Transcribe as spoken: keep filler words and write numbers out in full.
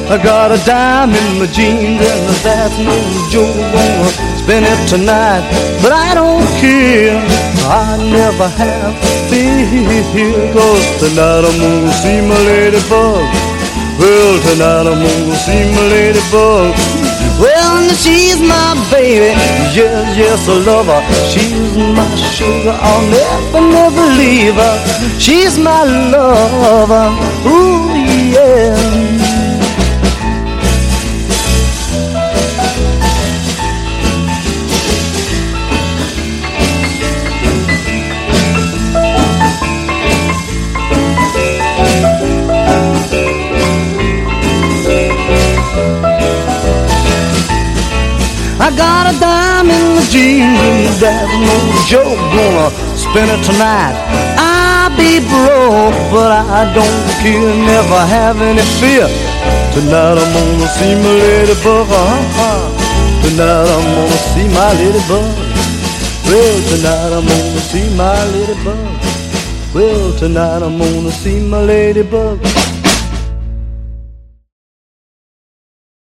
I got a dime in my jeans and that's no joke. Gonna spend it tonight, but I don't care. I never have fear, 'cause tonight I'm gonna see my ladybug. Well, tonight I'm gonna see my ladybug. Well, she's my baby, yes, yes, I love her. She's my sugar, I'll never, never leave her. She's my lover, ooh, yeah. I got a dime in the jeans, that's no joke. Gonna spend it tonight, I'll be broke, but I don't care, never have any fear. Tonight I'm gonna see my ladybug, uh-huh. Tonight I'm gonna see my ladybug. Well, tonight I'm gonna see my ladybug. Well, tonight I'm gonna see my ladybug.